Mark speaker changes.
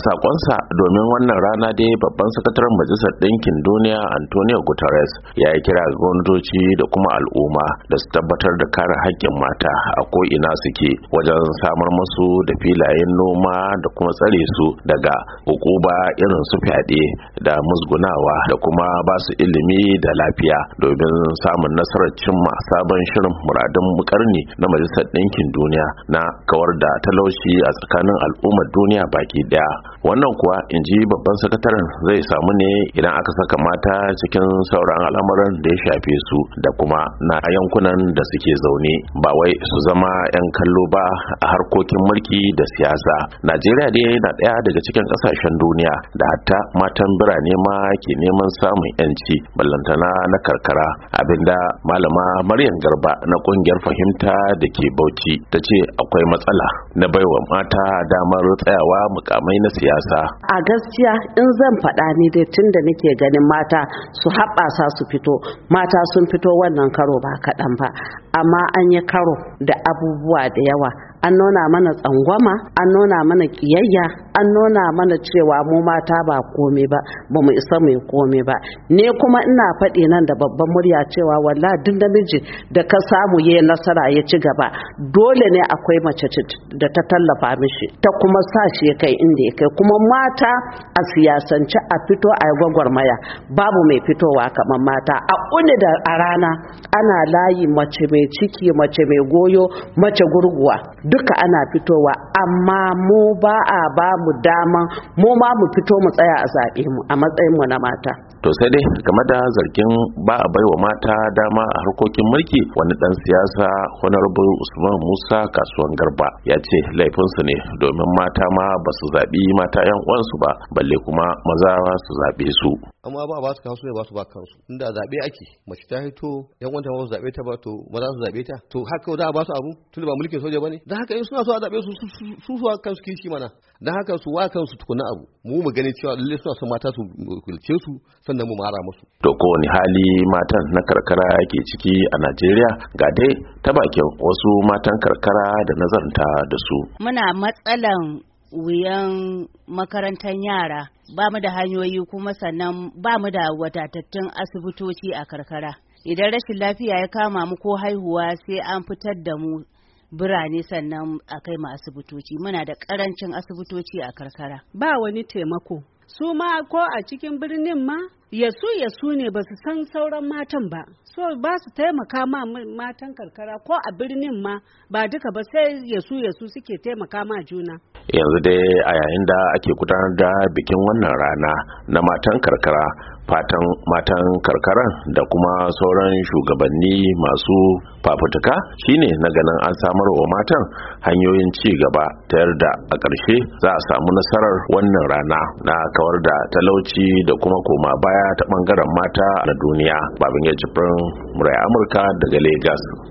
Speaker 1: sakonsa domin wannan rana dai babban sakataren majalisar ɗinkin duniya Antonio Guterres ya yi kira ga gwamnatoci da kuma al'umma da su tabbatar da kare haƙƙin mata a ko'ina suke wajen samar musu da filayen noma da kuma tsare su daga hukuba irin su fyaɗe da musgunawa da kuma ba su ilimi da lafiya domin samun nasarar cimma sabon shirin muradun karni na majalisar ɗinkin duniya na kawar da talauci a tsakanin al'ummar duniya baki daya. Wannan kuwa in ji babban sakataren zai samu ne idan aka saka mata cikin sauran al'amuran da ya shafe su da kuma na yankunan da suke zaune, ba wai su zama 'yan kallo ba a harkokin mulki da siyasa. Najeriya dai yana daya daga cikin kasashen duniya da hatta matan birane ma ke neman samun 'yanci ballantana na karkara, abinda malama Maryam Garba na kungiyar fahimta da ke Bauchi ta ce akwai matsala na baiwa mata damar tsayawa mukamai na siyasa.
Speaker 2: A gaskiya in zan faɗa ni dai tun da nake ganin mata su haɓasa su fito, mata sun fito wannan karo ba kaɗan ba, amma an yi karo da abubuwa da yawa. An nuna mana tsangwama, an nuna mana kiyayya, an nuna mana cewa mu mata ba kome ba, ba mu isa mu kome ba. Ne kuma ina faɗi nan da babban murya cewa wallahi duk namiji da ka samu yayi nasara ya ci gaba, dole ne akwai mace da ta tallafa mishi, ta kuma sa shi kai inda ya kai. Kuma mata a siyasance a fito a gwagwarmaya, babu mai fitowa kamar mata. A uni da a rana ana layi mace mai ciki, mace mai goyo, mace gurguwa, duka ana fitowa, amma mu ba a ba mu dama mu ma mu fito mu tsaya a zaɓe mu a matsayin mu na mata.
Speaker 1: To sai dai game da zargin ba a baiwa mata dama a harkokin mulki, wani dan siyasa Honorable Usman Musa Kasuwan Garba ya ce laifinsu ne domin mata ma ba su zaɓi mata yan uwansu ba, balle kuma maza su zaɓe su.
Speaker 3: Amma ba su kawo su ne ba su ba kansu, inda zaɓe ake mace ta hito yan uwanta ba su zaɓe ta ba, to maza su zaɓe ta, to haka za a ba su abu tunda ba mulkin soja ba ne. Dan haka in suna so a zaɓe su su kansu kishi mana, dan haka su wa kansu tukuna abu, mu gani cewa lalle suna son mata su kulce su sannan mu mara musu.
Speaker 1: To kowane hali matan na karkara ke ciki a Najeriya, ga dai ta bakin wasu matan karkara da nazarta da su.
Speaker 4: Muna matsalan wuyan makarantar yara, ba mu da hanyoyi, kuma sannan ba mu da wadatattun asibitoci a karkara. Idan rashin lafiya ya kama mu ko haihuwa sai an fitar da mu birane sannan a kai mu asibitoci. Muna da karancin asibitoci a karkara.
Speaker 5: Ba wani taimako. Su ma ko a cikin birnin ma yasu ne ba su san sauran matan ba, so ba su taimaka ma matan karkara ko a birnin ma ba duka ba, sai yasu suke taimaka ma juna.
Speaker 1: Yanzu dai a yayin da ake gudanar da bikin wannan rana na matan karkara, fatan matan karkaran da kuma sauran shugabanni masu fafutuka shine na ganin an samar wa matan hanyoyin ci gaba ta yarda a ƙarshe za a samu nasarar wannan rana na kawar da talauci da kuma koma baya ta bangaren mata na duniya. Babin ya Jibrin, Murai Amurka daga Lagos.